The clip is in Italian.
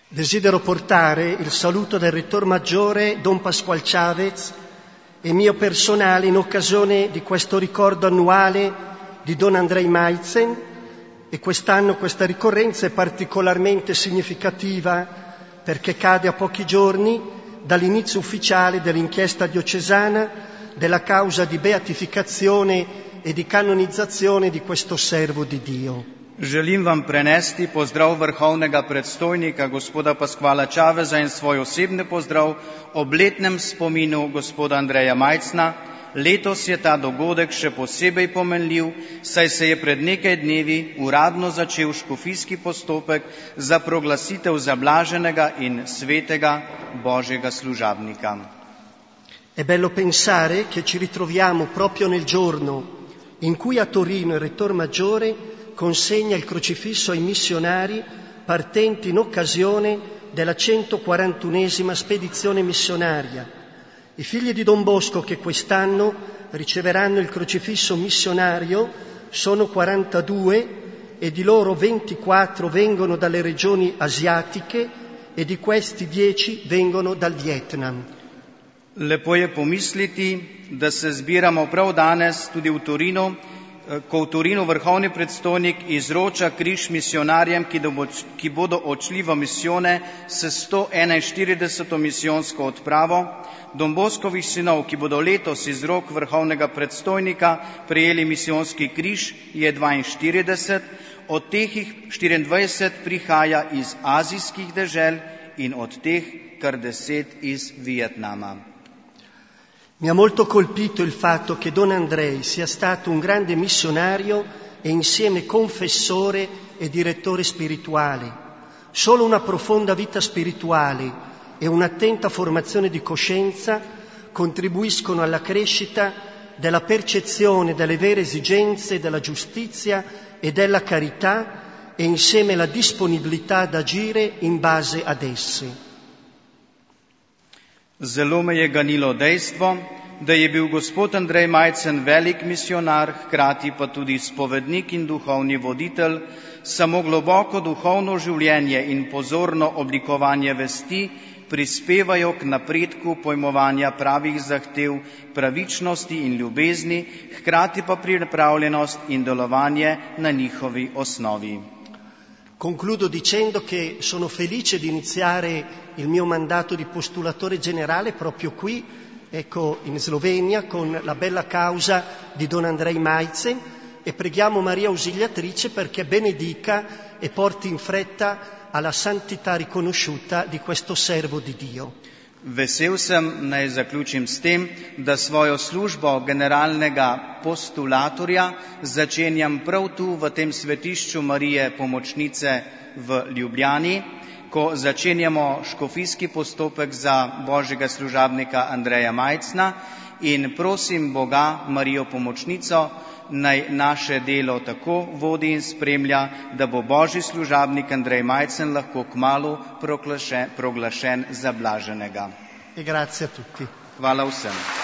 Desidero portare il saluto del Rettor Maggiore Don Pasqual Chavez e mio personale in occasione di questo ricordo annuale di Don Andrej Majcen, e quest'anno questa ricorrenza è particolarmente significativa perché cade a pochi giorni dall'inizio ufficiale dell'inchiesta diocesana della causa di beatificazione e di canonizzazione di questo servo di Dio. Želim vam prenesti pozdrav vrhovnega predstojnika gospoda Pasquala Chaveza in svoj osebni pozdrav ob letnem spominu gospoda Andreja Majcna. Letos je ta dogodek še posebej pomenljiv, saj se je pred nekaj dnevi uradno začel škofijski postopek za proglasitev zablaženega in svetega Božjega služabnika. È bello pensare che ci ritroviamo proprio nel giorno in cui a Torino il Rettor Maggiore consegna il crocifisso ai missionari partenti in occasione della 141esima spedizione missionaria. I figli di Don Bosco che quest'anno riceveranno il crocifisso missionario sono 42 e di loro 24 vengono dalle regioni asiatiche e di questi 10 vengono dal Vietnam. Lepo je pomisliti, da se zbiramo prav danes tudi v Torinu, ko v Torinu vrhovni predstojnik izroča križ misionarjem, ki bodo odšli v misijone s 141. misijonsko odpravo. Don Boskovih sinov, ki bodo letos iz rok vrhovnega predstojnika prejeli misijonski križ, je 42, od teh 24 prihaja iz azijskih dežel in od teh kar 10 iz Vietnama. Mi ha molto colpito il fatto che Don Andrej sia stato un grande missionario e insieme confessore e direttore spirituale. Solo una profonda vita spirituale e un'attenta formazione di coscienza contribuiscono alla crescita della percezione delle vere esigenze della giustizia e della carità e insieme la disponibilità ad agire in base ad esse. Zelo me je ganilo dejstvo, da je bil gospod Andrej Majcen velik misionar, hkrati pa tudi spovednik in duhovni voditelj. Samo globoko duhovno življenje in pozorno oblikovanje vesti prispevajo k napredku pojmovanja pravih zahtev, pravičnosti in ljubezni, hkrati pa pripravljenost in delovanje na njihovi osnovi. Concludo dicendo che sono felice di iniziare il mio mandato di postulatore generale proprio qui, ecco, in Slovenia, con la bella causa di Don Andrej Majcen, e preghiamo Maria Ausiliatrice perché benedica e porti in fretta alla santità riconosciuta di questo servo di Dio. Vesel sem, naj zaključim s tem, da svojo službo generalnega postulatorja začenjam prav tu v tem svetišču Marije Pomočnice v Ljubljani, ko začenjamo škofijski postopek za Božjega služabnika Andreja Majcna, in prosim Boga, Marijo Pomočnico, naj naše delo tako vodi in spremlja, da bo Božji služabnik Andrej Majcen lahko kmalu proglašen za blaženega. E grazie a tutti. Hvala vsem.